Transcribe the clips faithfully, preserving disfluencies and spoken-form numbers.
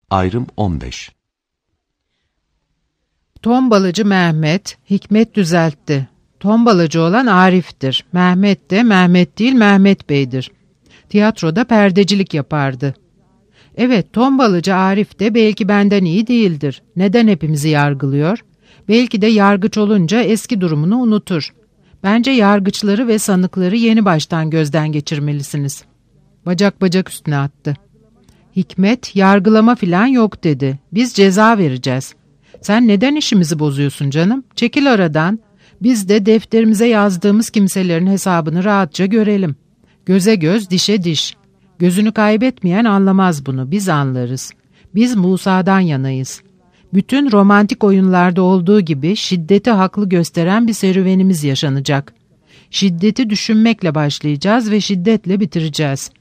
Ayrım on beş. Tombalacı Mehmet, Hikmet düzeltti. Tombalacı olan Arif'tir. Mehmet de Mehmet değil Mehmet Bey'dir. Tiyatroda perdecilik yapardı. Evet, tombalacı Arif de belki benden iyi değildir. Neden hepimizi yargılıyor? Belki de yargıç olunca eski durumunu unutur. Bence yargıçları ve sanıkları yeni baştan gözden geçirmelisiniz. Bacak bacak üstüne attı. Hikmet, yargılama filan yok dedi. Biz ceza vereceğiz. Sen neden işimizi bozuyorsun canım? Çekil aradan. Biz de defterimize yazdığımız kimselerin hesabını rahatça görelim. Göze göz, dişe diş. Gözünü kaybetmeyen anlamaz bunu, biz anlarız. Biz Musa'dan yanayız. Bütün romantik oyunlarda olduğu gibi şiddeti haklı gösteren bir serüvenimiz yaşanacak. Şiddeti düşünmekle başlayacağız ve şiddetle bitireceğiz.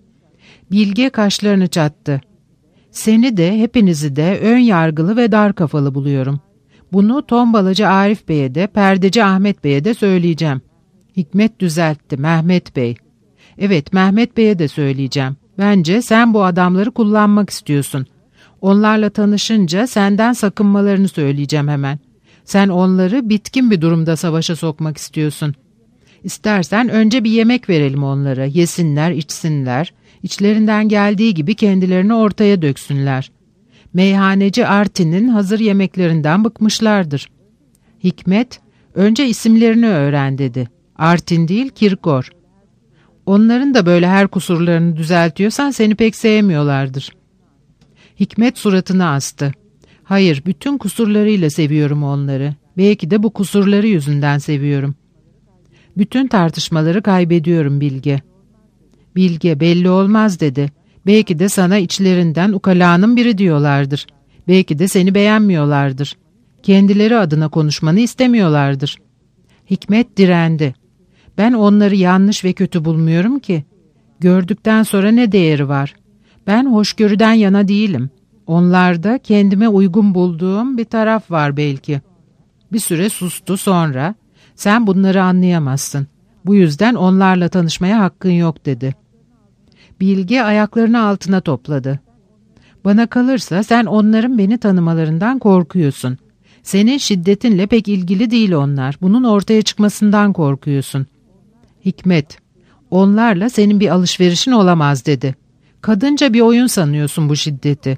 Bilge kaşlarını çattı. Seni de hepinizi de ön yargılı ve dar kafalı buluyorum. Bunu tombalacı Arif Bey'e de perdeci Ahmet Bey'e de söyleyeceğim. Hikmet düzeltti, Mehmet Bey. Evet, Mehmet Bey'e de söyleyeceğim. Bence sen bu adamları kullanmak istiyorsun. Onlarla tanışınca senden sakınmalarını söyleyeceğim hemen. Sen onları bitkin bir durumda savaşa sokmak istiyorsun. İstersen önce bir yemek verelim onlara, yesinler, içsinler, içlerinden geldiği gibi kendilerini ortaya döksünler. Meyhaneci Artin'in hazır yemeklerinden bıkmışlardır. Hikmet, önce isimlerini öğren dedi. Artin değil, Kirkor. Onların da böyle her kusurlarını düzeltiyorsan seni pek sevmiyorlardır. Hikmet suratını astı. Hayır, bütün kusurlarıyla seviyorum onları. Belki de bu kusurları yüzünden seviyorum. Bütün tartışmaları kaybediyorum Bilge. Bilge, belli olmaz dedi. Belki de sana içlerinden ukalanın biri diyorlardır. Belki de seni beğenmiyorlardır. Kendileri adına konuşmanı istemiyorlardır. Hikmet direndi. Ben onları yanlış ve kötü bulmuyorum ki. Gördükten sonra ne değeri var? Ben hoşgörüden yana değilim. Onlarda kendime uygun bulduğum bir taraf var belki. Bir süre sustu, sonra sen bunları anlayamazsın. Bu yüzden onlarla tanışmaya hakkın yok dedi. Bilge ayaklarını altına topladı. Bana kalırsa sen onların beni tanımalarından korkuyorsun. Senin şiddetinle pek ilgili değil onlar. Bunun ortaya çıkmasından korkuyorsun. Hikmet, onlarla senin bir alışverişin olamaz dedi. Kadınca bir oyun sanıyorsun bu şiddeti.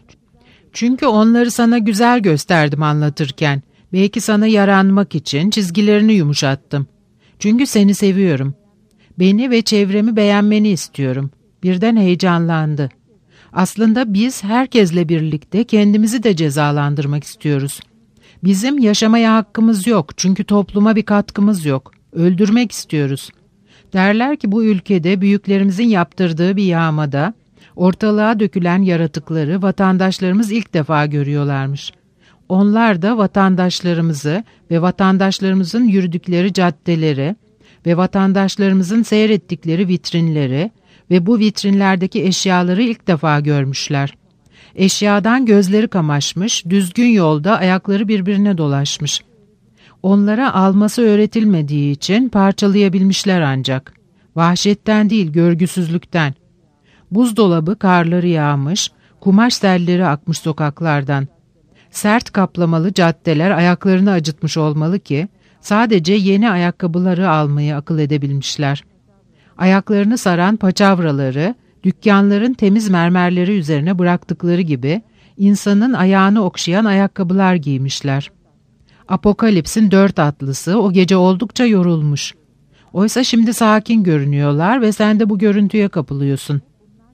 Çünkü onları sana güzel gösterdim anlatırken. Belki sana yaranmak için çizgilerini yumuşattım. Çünkü seni seviyorum. Beni ve çevremi beğenmeni istiyorum. Birden heyecanlandı. Aslında biz herkesle birlikte kendimizi de cezalandırmak istiyoruz. Bizim yaşamaya hakkımız yok çünkü topluma bir katkımız yok. Öldürmek istiyoruz. Derler ki bu ülkede büyüklerimizin yaptırdığı bir yağmada ortalığa dökülen yaratıkları vatandaşlarımız ilk defa görüyorlarmış. Onlar da vatandaşlarımızı ve vatandaşlarımızın yürüdükleri caddeleri ve vatandaşlarımızın seyrettikleri vitrinleri ve bu vitrinlerdeki eşyaları ilk defa görmüşler. Eşyadan gözleri kamaşmış, düzgün yolda ayakları birbirine dolaşmış. Onlara alması öğretilmediği için parçalayabilmişler ancak. Vahşetten değil, görgüsüzlükten. Buzdolabı karları yağmış, kumaş selleri akmış sokaklardan. Sert kaplamalı caddeler ayaklarını acıtmış olmalı ki, sadece yeni ayakkabıları almayı akıl edebilmişler. Ayaklarını saran paçavraları, dükkanların temiz mermerleri üzerine bıraktıkları gibi, insanın ayağını okşayan ayakkabılar giymişler. Apokalipsin dört atlısı o gece oldukça yorulmuş. Oysa şimdi sakin görünüyorlar ve sen de bu görüntüye kapılıyorsun.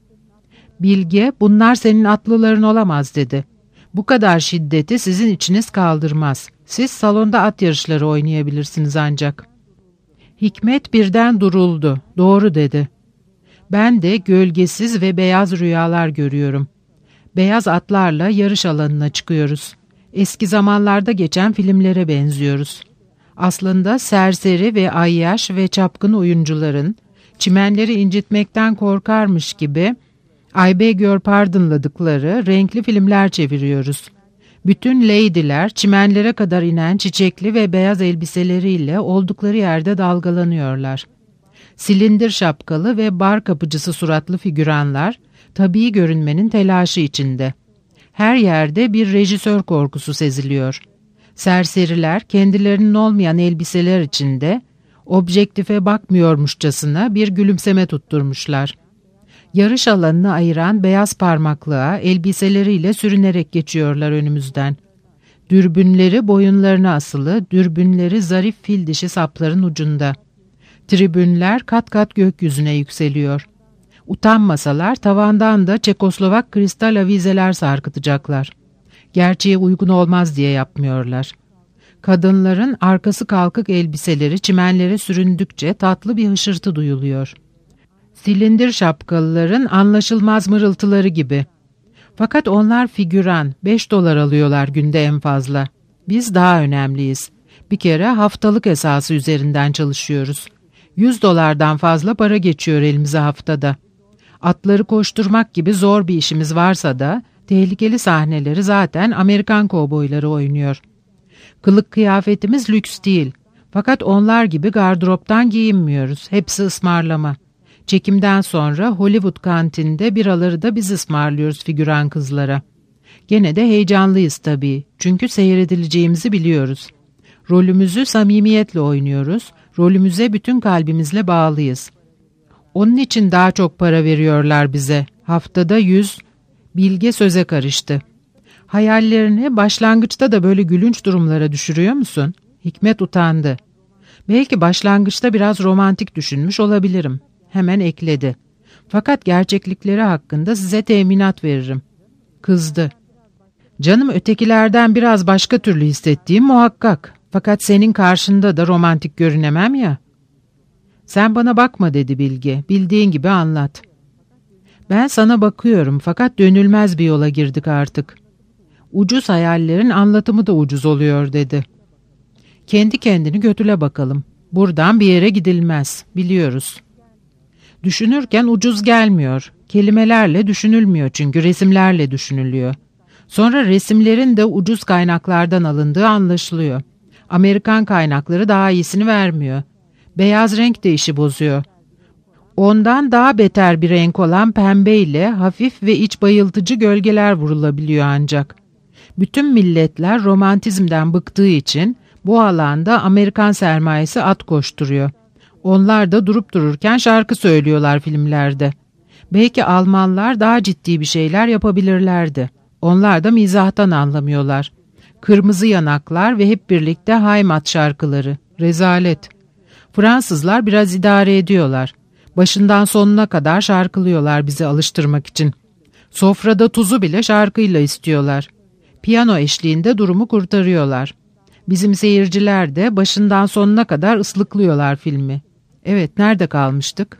Bilge, bunlar senin atlıların olamaz dedi. Bu kadar şiddeti sizin içiniz kaldırmaz. Siz salonda at yarışları oynayabilirsiniz ancak. Hikmet birden duruldu. Doğru dedi. Ben de gölgesiz ve beyaz rüyalar görüyorum. Beyaz atlarla yarış alanına çıkıyoruz. Eski zamanlarda geçen filmlere benziyoruz. Aslında serseri ve ayyaş ve çapkın oyuncuların çimenleri incitmekten korkarmış gibi I beg your pardon'ladıkları renkli filmler çeviriyoruz. Bütün lady'ler çimenlere kadar inen çiçekli ve beyaz elbiseleriyle oldukları yerde dalgalanıyorlar. Silindir şapkalı ve bar kapıcısı suratlı figüranlar tabii görünmenin telaşı içinde. Her yerde bir rejisör korkusu seziliyor. Serseriler kendilerinin olmayan elbiseler içinde objektife bakmıyormuşçasına bir gülümseme tutturmuşlar. Yarış alanını ayıran beyaz parmaklığa elbiseleriyle sürünerek geçiyorlar önümüzden. Dürbünleri boyunlarına asılı, dürbünleri zarif fil dişi sapların ucunda. Tribünler kat kat gökyüzüne yükseliyor. Utanmasalar tavandan da Çekoslovak kristal avizeler sarkıtacaklar. Gerçeğe uygun olmaz diye yapmıyorlar. Kadınların arkası kalkık elbiseleri çimenlere süründükçe tatlı bir hışırtı duyuluyor. Silindir şapkalıların anlaşılmaz mırıltıları gibi. Fakat onlar figüran, beş dolar alıyorlar günde en fazla. Biz daha önemliyiz. Bir kere haftalık esası üzerinden çalışıyoruz. Yüz dolardan fazla para geçiyor elimize haftada. Atları koşturmak gibi zor bir işimiz varsa da tehlikeli sahneleri zaten Amerikan kovboyları oynuyor. Kılık kıyafetimiz lüks değil. Fakat onlar gibi gardıroptan giyinmiyoruz. Hepsi ısmarlama. Çekimden sonra Hollywood kantinde biraları da biz ısmarlıyoruz figüran kızlara. Gene de heyecanlıyız tabii. Çünkü seyredileceğimizi biliyoruz. Rolümüzü samimiyetle oynuyoruz. Rolümüze bütün kalbimizle bağlıyız. Onun için daha çok para veriyorlar bize. Haftada yüz. Bilge söze karıştı. Hayallerini başlangıçta da böyle gülünç durumlara düşürüyor musun? Hikmet utandı. Belki başlangıçta biraz romantik düşünmüş olabilirim. Hemen ekledi. Fakat gerçeklikleri hakkında size teminat veririm. Kızdı. Canım, ötekilerden biraz başka türlü hissettiğim muhakkak. Fakat senin karşında da romantik görünemem ya. Sen bana bakma dedi Bilge. Bildiğin gibi anlat. Ben sana bakıyorum fakat dönülmez bir yola girdik artık. Ucuz hayallerin anlatımı da ucuz oluyor dedi. Kendi kendini götüle bakalım. Buradan bir yere gidilmez. Biliyoruz. Düşünürken ucuz gelmiyor. Kelimelerle düşünülmüyor çünkü resimlerle düşünülüyor. Sonra resimlerin de ucuz kaynaklardan alındığı anlaşılıyor. Amerikan kaynakları daha iyisini vermiyor. Beyaz renk de işi bozuyor. Ondan daha beter bir renk olan pembe ile hafif ve iç bayıltıcı gölgeler vurulabiliyor ancak. Bütün milletler romantizmden bıktığı için bu alanda Amerikan sermayesi at koşturuyor. Onlar da durup dururken şarkı söylüyorlar filmlerde. Belki Almanlar daha ciddi bir şeyler yapabilirlerdi. Onlar da mizahtan anlamıyorlar. Kırmızı yanaklar ve hep birlikte Heimat şarkıları. Rezalet. Fransızlar biraz idare ediyorlar. Başından sonuna kadar şarkılıyorlar bizi alıştırmak için. Sofrada tuzu bile şarkıyla istiyorlar. Piyano eşliğinde durumu kurtarıyorlar. Bizim seyirciler de başından sonuna kadar ıslıklıyorlar filmi. Evet, nerede kalmıştık?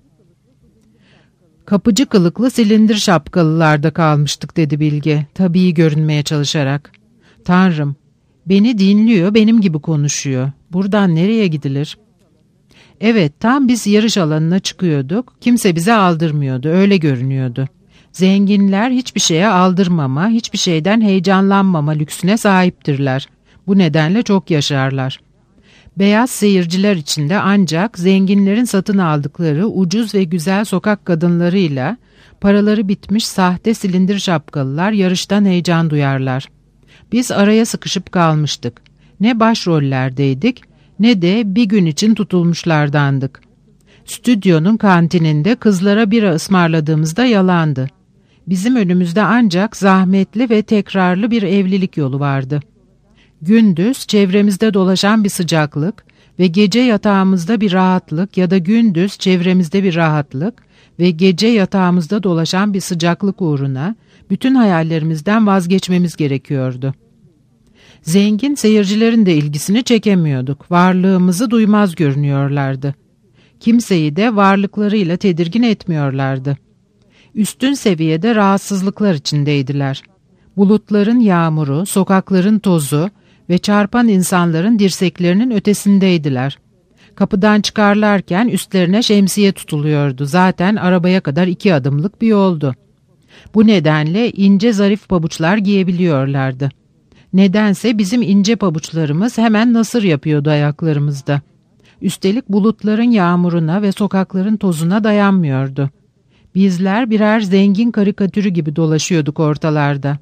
Kapıcı kılıklı silindir şapkalılarda kalmıştık dedi Bilge, tabii görünmeye çalışarak. Tanrım, beni dinliyor, benim gibi konuşuyor. Buradan nereye gidilir? Evet, tam biz yarış alanına çıkıyorduk. Kimse bize aldırmıyordu, öyle görünüyordu. Zenginler hiçbir şeye aldırmama, hiçbir şeyden heyecanlanmama lüksüne sahiptirler. Bu nedenle çok yaşarlar. Beyaz seyirciler içinde ancak zenginlerin satın aldıkları ucuz ve güzel sokak kadınlarıyla paraları bitmiş sahte silindir şapkalılar yarıştan heyecan duyarlar. Biz araya sıkışıp kalmıştık. Ne başrollerdeydik ne de bir gün için tutulmuşlardandık. Stüdyonun kantininde kızlara bira ısmarladığımızda yalandı. Bizim önümüzde ancak zahmetli ve tekrarlı bir evlilik yolu vardı. Gündüz çevremizde dolaşan bir sıcaklık ve gece yatağımızda bir rahatlık ya da gündüz çevremizde bir rahatlık ve gece yatağımızda dolaşan bir sıcaklık uğruna bütün hayallerimizden vazgeçmemiz gerekiyordu. Zengin seyircilerin de ilgisini çekemiyorduk. Varlığımızı duymaz görünüyorlardı. Kimseyi de varlıklarıyla tedirgin etmiyorlardı. Üstün seviyede rahatsızlıklar içindeydiler. Bulutların yağmuru, sokakların tozu ve çarpan insanların dirseklerinin ötesindeydiler. Kapıdan çıkarlarken üstlerine şemsiye tutuluyordu. Zaten arabaya kadar iki adımlık bir yoldu. Bu nedenle ince zarif pabuçlar giyebiliyorlardı. Nedense bizim ince pabuçlarımız hemen nasır yapıyordu ayaklarımızda. Üstelik bulutların yağmuruna ve sokakların tozuna dayanmıyordu. Bizler birer zengin karikatürü gibi dolaşıyorduk ortalarda.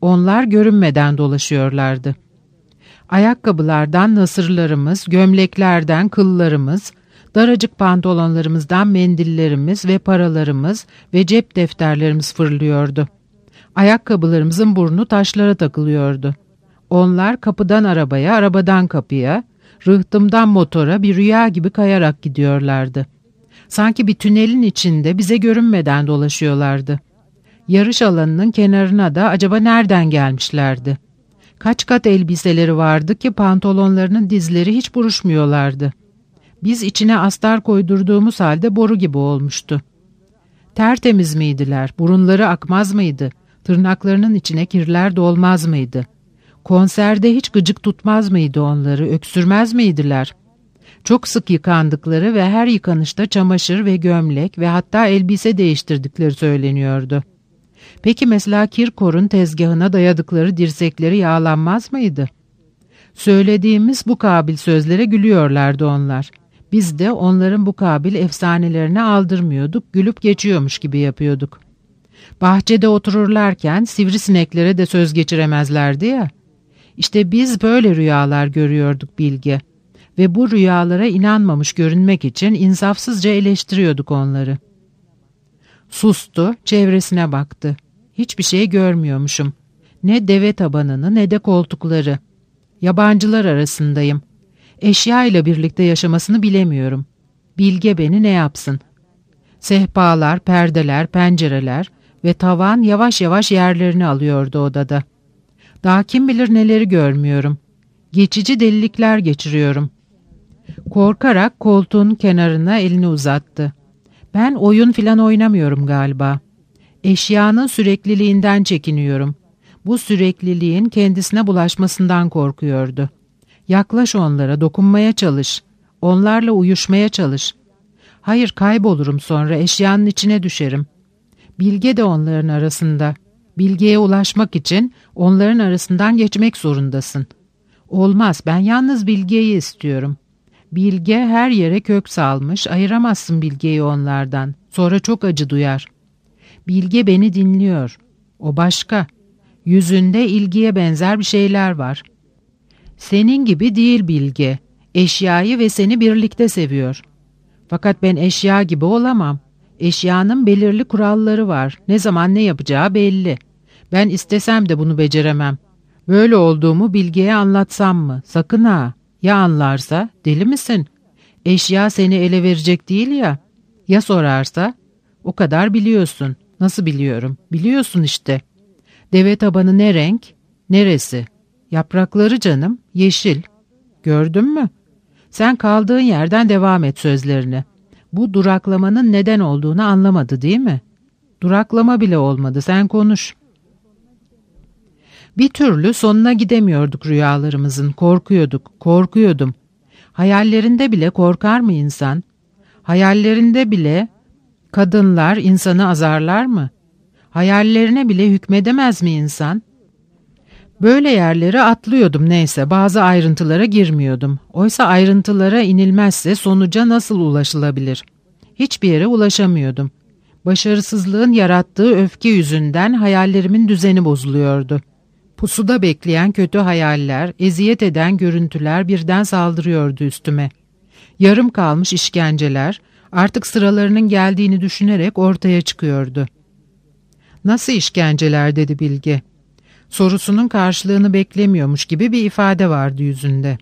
Onlar görünmeden dolaşıyorlardı. Ayakkabılardan nasırlarımız, gömleklerden kıllarımız, daracık pantolonlarımızdan mendillerimiz ve paralarımız ve cep defterlerimiz fırlıyordu. Ayakkabılarımızın burnu taşlara takılıyordu. Onlar kapıdan arabaya, arabadan kapıya, rıhtımdan motora bir rüya gibi kayarak gidiyorlardı. Sanki bir tünelin içinde bize görünmeden dolaşıyorlardı. Yarış alanının kenarına da acaba nereden gelmişlerdi? Kaç kat elbiseleri vardı ki pantolonlarının dizleri hiç buruşmuyorlardı. Biz içine astar koydurduğumuz halde boru gibi olmuştu. Tertemiz miydiler? Burunları akmaz mıydı? Tırnaklarının içine kirler dolmaz mıydı? Konserde hiç gıcık tutmaz mıydı onları? Öksürmez miydiler? Çok sık yıkandıkları ve her yıkanışta çamaşır ve gömlek ve hatta elbise değiştirdikleri söyleniyordu. Peki mesela Kirkor'un tezgahına dayadıkları dirsekleri yağlanmaz mıydı? Söylediğimiz bu kabil sözlere gülüyorlardı onlar. Biz de onların bu kabil efsanelerine aldırmıyorduk, gülüp geçiyormuş gibi yapıyorduk. Bahçede otururlarken sivrisineklere de söz geçiremezlerdi ya. İşte biz böyle rüyalar görüyorduk Bilge. Ve bu rüyalara inanmamış görünmek için insafsızca eleştiriyorduk onları. Sustu, çevresine baktı. Hiçbir şey görmüyormuşum. Ne deve tabanını ne de koltukları. Yabancılar arasındayım. Eşya ile birlikte yaşamasını bilemiyorum. Bilge beni ne yapsın? Sehpalar, perdeler, pencereler ve tavan yavaş yavaş yerlerini alıyordu odada. Daha kim bilir neleri görmüyorum. Geçici delilikler geçiriyorum. Korkarak koltuğun kenarına elini uzattı. Ben oyun filan oynamıyorum galiba. Eşyanın sürekliliğinden çekiniyorum. Bu sürekliliğin kendisine bulaşmasından korkuyordu. Yaklaş onlara, dokunmaya çalış. Onlarla uyuşmaya çalış. Hayır, kaybolurum sonra, eşyanın içine düşerim. Bilge de onların arasında. Bilgeye ulaşmak için onların arasından geçmek zorundasın. Olmaz, ben yalnız Bilge'yi istiyorum. Bilge her yere kök salmış, ayıramazsın Bilge'yi onlardan. Sonra çok acı duyar. Bilge beni dinliyor. O başka. Yüzünde ilgiye benzer bir şeyler var. Senin gibi değil Bilge. Eşyayı ve seni birlikte seviyor. Fakat ben eşya gibi olamam. Eşyanın belirli kuralları var. Ne zaman ne yapacağı belli. Ben istesem de bunu beceremem. Böyle olduğumu Bilge'ye anlatsam mı? Sakın ha. Ya anlarsa? Deli misin? Eşya seni ele verecek değil ya. Ya sorarsa? O kadar biliyorsun. Nasıl biliyorum? Biliyorsun işte. Deve tabanı ne renk? Neresi? Yaprakları canım, yeşil. Gördün mü? Sen kaldığın yerden devam et sözlerine. Bu duraklamanın neden olduğunu anlamadı değil mi? Duraklama bile olmadı, sen konuş. Bir türlü sonuna gidemiyorduk rüyalarımızın, korkuyorduk, korkuyordum. Hayallerinde bile korkar mı insan? Hayallerinde bile kadınlar insanı azarlar mı? Hayallerine bile hükmedemez mi insan? Böyle yerleri atlıyordum neyse, bazı ayrıntılara girmiyordum. Oysa ayrıntılara inilmezse sonuca nasıl ulaşılabilir? Hiçbir yere ulaşamıyordum. Başarısızlığın yarattığı öfke yüzünden hayallerimin düzeni bozuluyordu. Pusuda bekleyen kötü hayaller, eziyet eden görüntüler birden saldırıyordu üstüme. Yarım kalmış işkenceler, artık sıralarının geldiğini düşünerek ortaya çıkıyordu. "Nasıl işkenceler?" dedi Bilge. Sorusunun karşılığını beklemiyormuş gibi bir ifade vardı yüzünde.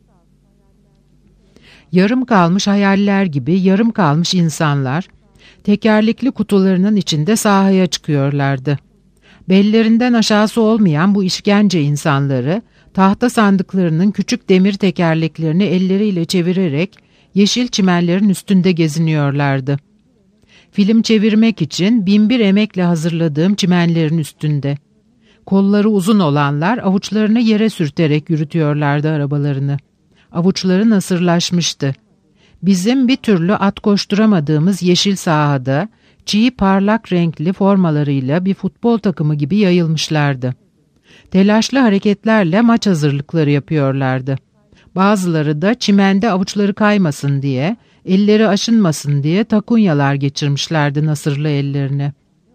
Yarım kalmış hayaller gibi yarım kalmış insanlar, tekerlekli kutularının içinde sahaya çıkıyorlardı. Bellerinden aşağısı olmayan bu işkence insanları, tahta sandıklarının küçük demir tekerleklerini elleriyle çevirerek yeşil çimenlerin üstünde geziniyorlardı. Film çevirmek için binbir emekle hazırladığım çimenlerin üstünde. Kolları uzun olanlar avuçlarını yere sürterek yürütüyorlardı arabalarını. Avuçları nasırlaşmıştı. Bizim bir türlü at koşturamadığımız yeşil sahada çiğ parlak renkli formalarıyla bir futbol takımı gibi yayılmışlardı. Telaşlı hareketlerle maç hazırlıkları yapıyorlardı. Bazıları da çimende avuçları kaymasın diye, elleri aşınmasın diye takunyalar geçirmişlerdi nasırlı ellerine.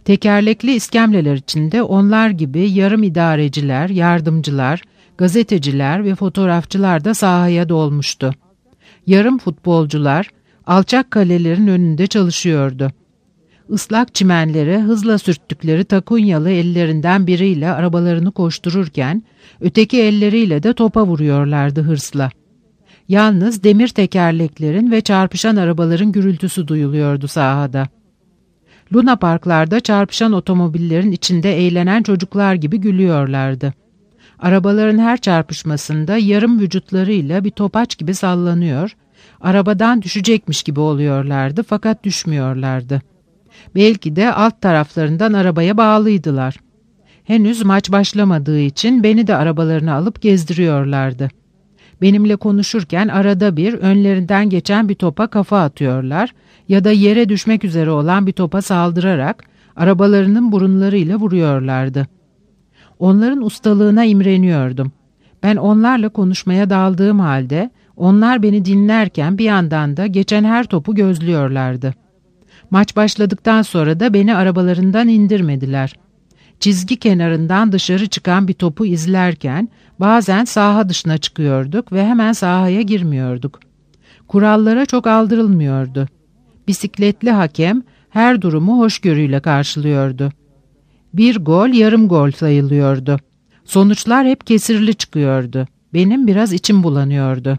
Tekerlekli iskemleler içinde onlar gibi yarım idareciler, yardımcılar, gazeteciler ve fotoğrafçılar da sahaya dolmuştu. Yarım futbolcular alçak kalelerin önünde çalışıyordu. Islak çimenlere hızla sürttükleri takunyalı ellerinden biriyle arabalarını koştururken öteki elleriyle de topa vuruyorlardı hırsla. Yalnız demir tekerleklerin ve çarpışan arabaların gürültüsü duyuluyordu sahada. Luna parklarda çarpışan otomobillerin içinde eğlenen çocuklar gibi gülüyorlardı. Arabaların her çarpışmasında yarım vücutlarıyla bir topaç gibi sallanıyor, arabadan düşecekmiş gibi oluyorlardı fakat düşmüyorlardı. Belki de alt taraflarından arabaya bağlıydılar. Henüz maç başlamadığı için beni de arabalarına alıp gezdiriyorlardı. Benimle konuşurken arada bir önlerinden geçen bir topa kafa atıyorlar ya da yere düşmek üzere olan bir topa saldırarak arabalarının burunlarıyla vuruyorlardı. Onların ustalığına imreniyordum. Ben onlarla konuşmaya daldığım halde onlar beni dinlerken bir yandan da geçen her topu gözlüyorlardı. Maç başladıktan sonra da beni arabalarından indirmediler. Çizgi kenarından dışarı çıkan bir topu izlerken bazen saha dışına çıkıyorduk ve hemen sahaya girmiyorduk. Kurallara çok aldırılmıyordu. Bisikletli hakem her durumu hoşgörüyle karşılıyordu. Bir gol yarım gol sayılıyordu. Sonuçlar hep kesirli çıkıyordu. Benim biraz içim bulanıyordu.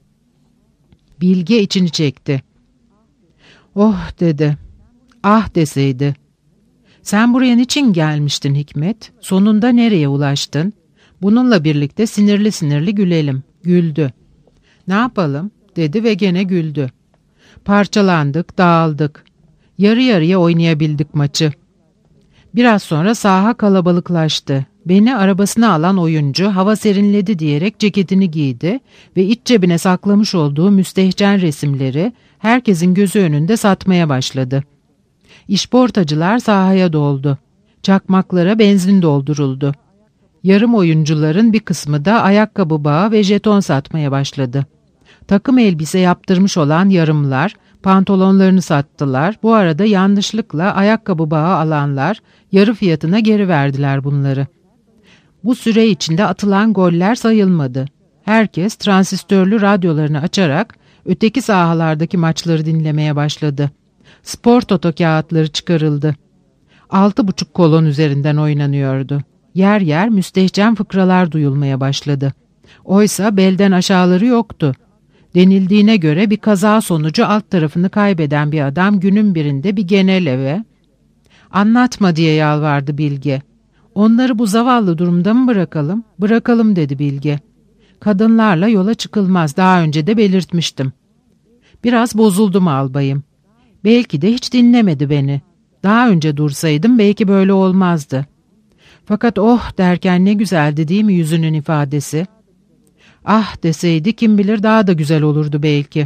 Bilge içini çekti. "Oh," dedi. "Ah," deseydi. "Sen buraya niçin gelmiştin Hikmet? Sonunda nereye ulaştın? Bununla birlikte sinirli sinirli gülelim." Güldü. "Ne yapalım?" dedi ve gene güldü. Parçalandık, dağıldık. Yarı yarıya oynayabildik maçı. Biraz sonra saha kalabalıklaştı. Beni arabasına alan oyuncu hava serinledi diyerek ceketini giydi ve iç cebine saklamış olduğu müstehcen resimleri herkesin gözü önünde satmaya başladı. İşportacılar sahaya doldu. Çakmaklara benzin dolduruldu. Yarım oyuncuların bir kısmı da ayakkabı bağı ve jeton satmaya başladı. Takım elbise yaptırmış olan yarımlar pantolonlarını sattılar. Bu arada yanlışlıkla ayakkabı bağı alanlar yarı fiyatına geri verdiler bunları. Bu süre içinde atılan goller sayılmadı. Herkes transistörlü radyolarını açarak öteki sahalardaki maçları dinlemeye başladı. Spor toto kağıtları çıkarıldı. Altı buçuk kolon üzerinden oynanıyordu. Yer yer müstehcen fıkralar duyulmaya başladı. Oysa belden aşağıları yoktu. Denildiğine göre bir kaza sonucu alt tarafını kaybeden bir adam günün birinde bir genel eve "Anlatma," diye yalvardı Bilge. "Onları bu zavallı durumda mı bırakalım?" "Bırakalım," dedi Bilge. "Kadınlarla yola çıkılmaz, daha önce de belirtmiştim." Biraz bozuldum albayım. Belki de hiç dinlemedi beni. Daha önce dursaydım belki böyle olmazdı. Fakat "oh" derken ne güzeldi değil mi yüzünün ifadesi? "Ah" deseydi kim bilir daha da güzel olurdu belki.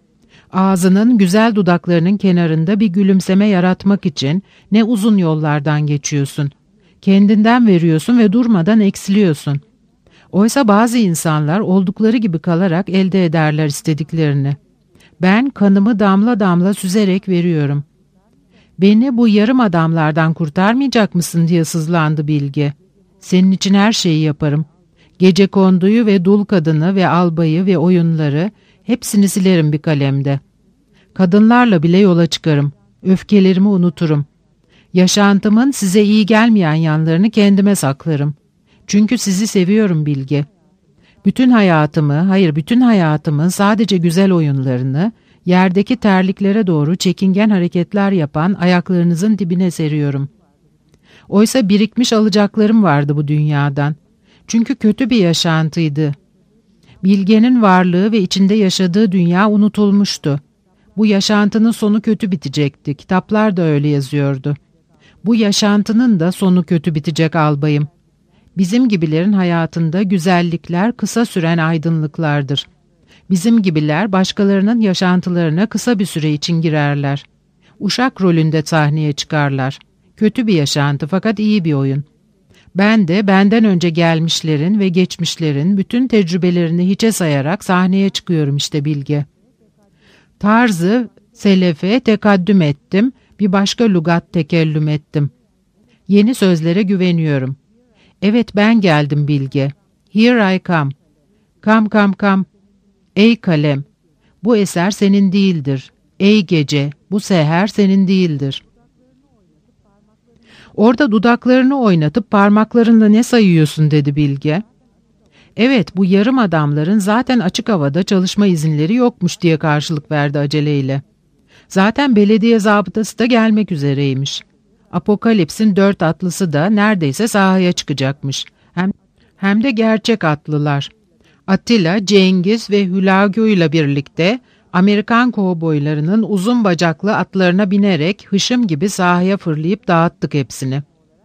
Ağzının güzel dudaklarının kenarında bir gülümseme yaratmak için ne uzun yollardan geçiyorsun. Kendinden veriyorsun ve durmadan eksiliyorsun. Oysa bazı insanlar oldukları gibi kalarak elde ederler istediklerini. Ben kanımı damla damla süzerek veriyorum. "Beni bu yarım adamlardan kurtarmayacak mısın?" diye sızlandı Bilge. "Senin için her şeyi yaparım. Gecekonduyu ve dul kadını ve albayı ve oyunları hepsini silerim bir kalemde. Kadınlarla bile yola çıkarım. Öfkelerimi unuturum. Yaşantımın size iyi gelmeyen yanlarını kendime saklarım. Çünkü sizi seviyorum Bilge. Bütün hayatımı, hayır bütün hayatımın sadece güzel oyunlarını, yerdeki terliklere doğru çekingen hareketler yapan ayaklarınızın dibine seriyorum. Oysa birikmiş alacaklarım vardı bu dünyadan. Çünkü kötü bir yaşantıydı. Bilge'nin varlığı ve içinde yaşadığı dünya unutulmuştu. Bu yaşantının sonu kötü bitecekti. Kitaplar da öyle yazıyordu. Bu yaşantının da sonu kötü bitecek albayım. Bizim gibilerin hayatında güzellikler kısa süren aydınlıklardır. Bizim gibiler başkalarının yaşantılarına kısa bir süre için girerler. Uşak rolünde sahneye çıkarlar. Kötü bir yaşantı fakat iyi bir oyun. Ben de benden önce gelmişlerin ve geçmişlerin bütün tecrübelerini hiçe sayarak sahneye çıkıyorum işte Bilge. Tarzı selefe tekaddüm ettim, bir başka lügat tekellüm ettim. Yeni sözlere güveniyorum. Evet, ben geldim Bilge. Here I come. Come come come. Ey kalem, bu eser senin değildir. Ey gece, bu seher senin değildir. Orada dudaklarını oynatıp parmaklarınla ne sayıyorsun dedi Bilge. Evet, bu yarım adamların zaten açık havada çalışma izinleri yokmuş diye karşılık verdi aceleyle. Zaten belediye zabıtası da gelmek üzereymiş. Apokalips'in dört atlısı da neredeyse sahaya çıkacakmış. Hem, hem de gerçek atlılar. Atilla, Cengiz ve Hülagü ile birlikte Amerikan kovboylarının uzun bacaklı atlarına binerek hışım gibi sahaya fırlayıp dağıttık hepsini.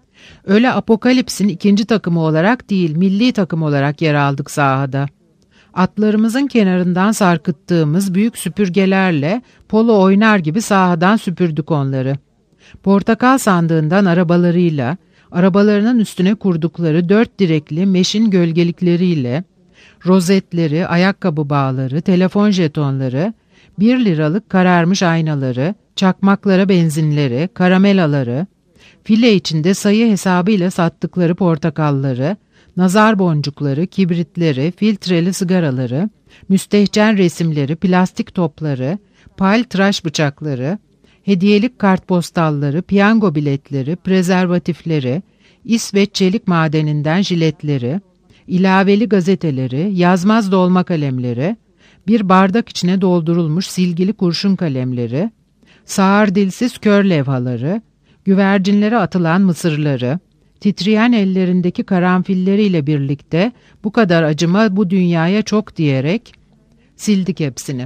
Öyle Apokalips'in ikinci takımı olarak değil, milli takım olarak yer aldık sahada. Atlarımızın kenarından sarkıttığımız büyük süpürgelerle polo oynar gibi sahadan süpürdük onları. Portakal sandığından arabalarıyla, arabalarının üstüne kurdukları dört direkli meşin gölgelikleriyle, rozetleri, ayakkabı bağları, telefon jetonları, bir liralık kararmış aynaları, çakmaklara benzinleri, karamelaları, file içinde sayı hesabıyla sattıkları portakalları, nazar boncukları, kibritleri, filtreli sigaraları, müstehcen resimleri, plastik topları, pal tıraş bıçakları, hediyelik kartpostalları, piyango biletleri, prezervatifleri, İsveç çelik madeninden jiletleri, ilaveli gazeteleri, yazmaz dolma kalemleri, bir bardak içine doldurulmuş silgili kurşun kalemleri, sağır dilsiz kör levhaları, güvercinlere atılan mısırları, titreyen ellerindeki karanfilleriyle birlikte bu kadar acıma bu dünyaya çok diyerek sildik hepsini.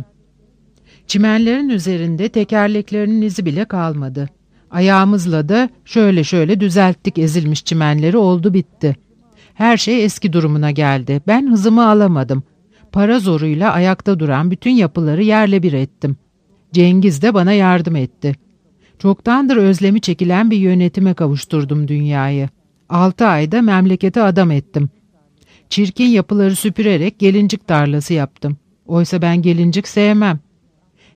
Çimenlerin üzerinde tekerleklerinin izi bile kalmadı. Ayağımızla da şöyle şöyle düzelttik ezilmiş çimenleri, oldu bitti. Her şey eski durumuna geldi. Ben hızımı alamadım. Para zoruyla ayakta duran bütün yapıları yerle bir ettim. Cengiz de bana yardım etti. Çoktandır özlemi çekilen bir yönetime kavuşturdum dünyayı. Altı ayda memlekete adam ettim. Çirkin yapıları süpürerek gelincik tarlası yaptım. Oysa ben gelincik sevmem.